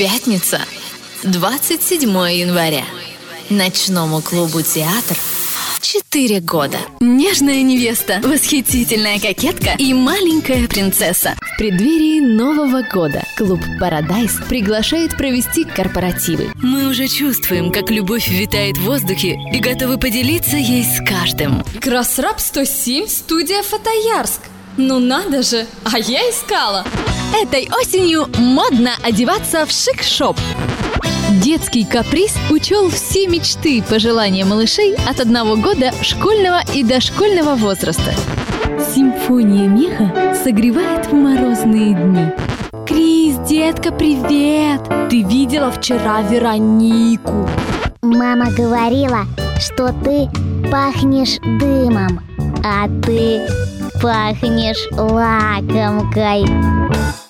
Пятница, 27 января. Ночному клубу «Театр» 4 года. Нежная невеста, восхитительная кокетка и маленькая принцесса. В преддверии Нового года клуб «Парадайз» приглашает провести корпоративы. Мы уже чувствуем, как любовь витает в воздухе и готовы поделиться ей с каждым. Красраб 107, студия «Фотоярск». Ну надо же, а я искала. Этой осенью модно одеваться в шик-шоп. Детский каприз учел все мечты, пожелания малышей от 1 года школьного и дошкольного возраста. Симфония меха согревает в морозные дни. Крис, детка, привет! Ты видела вчера Веронику? Мама говорила, что ты пахнешь дымом, а ты пахнешь лакомкой.